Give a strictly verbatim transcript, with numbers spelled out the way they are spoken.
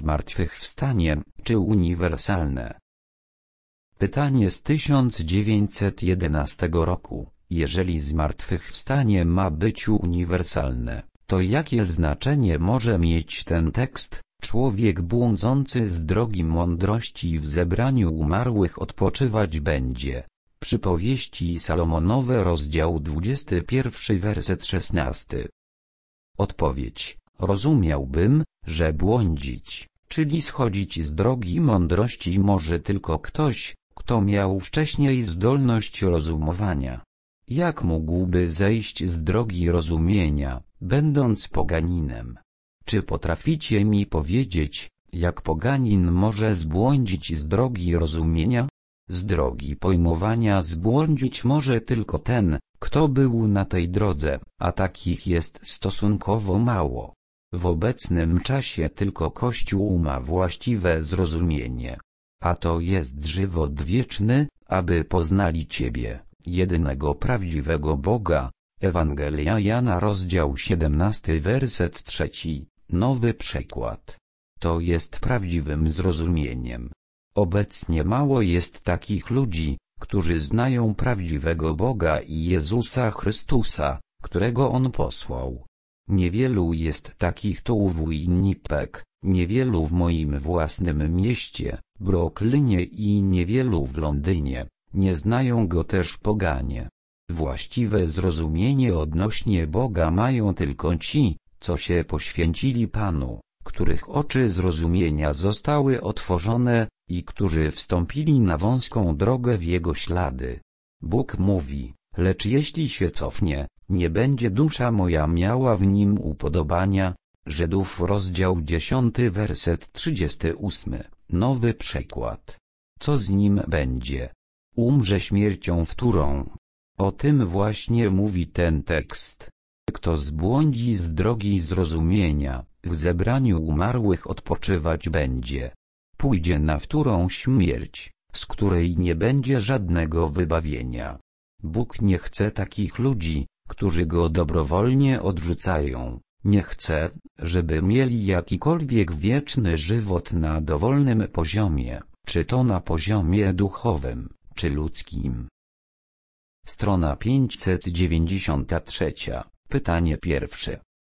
zmartwychwstanie, czy uniwersalne? Pytanie z tysiąc dziewięćset jedenastego roku. Jeżeli zmartwychwstanie ma być uniwersalne, to jakie znaczenie może mieć ten tekst? Człowiek błądzący z drogi mądrości w zebraniu umarłych odpoczywać będzie. Przypowieści Salomonowe, rozdział dwudziesty pierwszy, werset szesnasty. Odpowiedź. Rozumiałbym, że błądzić, czyli schodzić z drogi mądrości, może tylko ktoś, kto miał wcześniej zdolność rozumowania. Jak mógłby zejść z drogi rozumienia, będąc poganinem? Czy potraficie mi powiedzieć, jak poganin może zbłądzić z drogi rozumienia? Z drogi pojmowania zbłądzić może tylko ten, kto był na tej drodze, a takich jest stosunkowo mało. W obecnym czasie tylko Kościół ma właściwe zrozumienie. A to jest żywot wieczny, aby poznali Ciebie, jedynego prawdziwego Boga. Ewangelia Jana, rozdział siedemnasty, werset trzeci, nowy przekład. To jest prawdziwym zrozumieniem. Obecnie mało jest takich ludzi, którzy znają prawdziwego Boga i Jezusa Chrystusa, którego On posłał. Niewielu jest takich tu w Winnipeg, niewielu w moim własnym mieście, Brooklynie, i niewielu w Londynie. Nie znają Go też poganie. Właściwe zrozumienie odnośnie Boga mają tylko ci, co się poświęcili Panu, których oczy zrozumienia zostały otworzone i którzy wstąpili na wąską drogę w Jego ślady. Bóg mówi, lecz jeśli się cofnie, nie będzie dusza moja miała w nim upodobania. Żydów, rozdział dziesiąty, werset trzydziesty ósmy, nowy przekład. Co z nim będzie? Umrze śmiercią wtórą. O tym właśnie mówi ten tekst. Kto zbłądzi z drogi zrozumienia, w zebraniu umarłych odpoczywać będzie. Pójdzie na wtórą śmierć, z której nie będzie żadnego wybawienia. Bóg nie chce takich ludzi, którzy Go dobrowolnie odrzucają. Nie chce, żeby mieli jakikolwiek wieczny żywot na dowolnym poziomie, czy to na poziomie duchowym, czy ludzkim. Strona pięćset dziewięćdziesiąt trzy. Pytanie pierwsze.